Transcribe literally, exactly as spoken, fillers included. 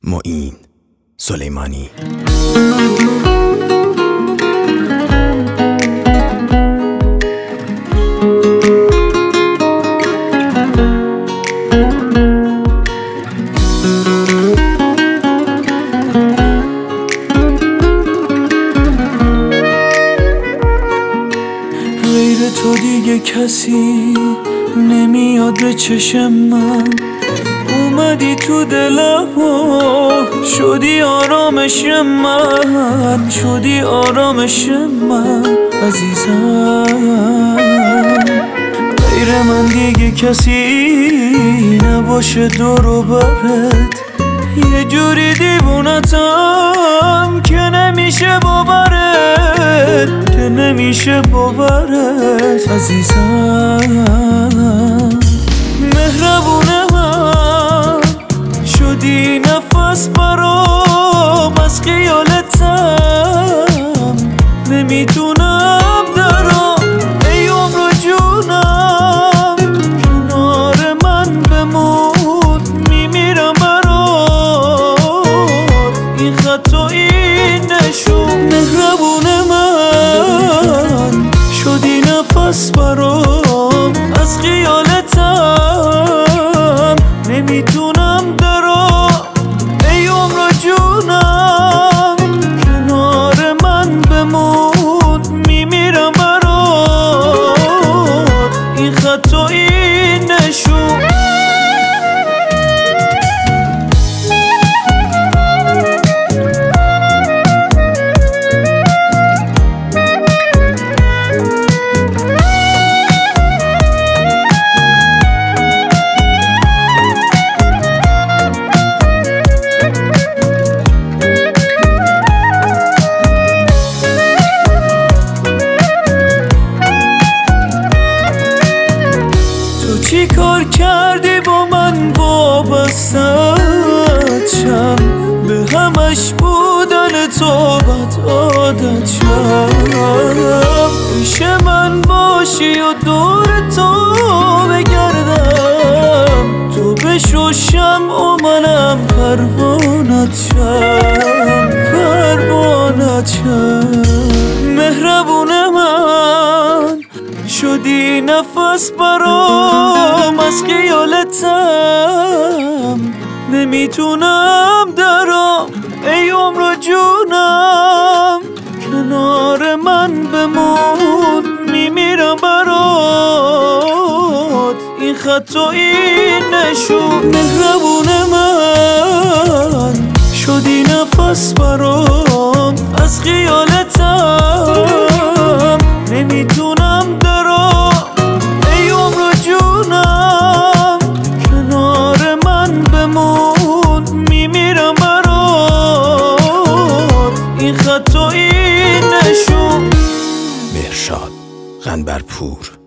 معین سلیمانی. غیر تو دیگه کسی نمیاد به چشم من، اومدی تو دلم و شدی آرامش من، شدی آرامش من عزیزم. غیر من دیگه کسی نباشه دور و برت، یه جوری دیوونتم که نمیشه باورت، که نمیشه باورت عزیزم. مهربونه من شدی نفس برام، از خیالتم نمیتونم درام. ای عمر و جونم کنار من بمون، میمیرم برات این خط و این نشون. مهربونه من شدی نفس برام، از خیالتم نمیتونم درام. ای عمر و جونم کنار من بمون، میمیرم برات این خط و این نشون. چی کار کردی با من وابستت شم، به همش بودن تو بد عادت شم. پیش من باشی و دور تو بگردم، تو بشو شمع و منم پروانت شم، پروانت شم. مهربونه من شدی نفس برام، از خیالتم نمیتونم درام. ای عمر و جونم کنار من بمون، میمیرم برات این خط و این نشون. مهربونه من شدی نفس برام، از خیالتم نمیتونم درام. ای عمر و جونم کنار من بمون، میمیرم برات این خط و این نشون. مهرشاد قنبرپور.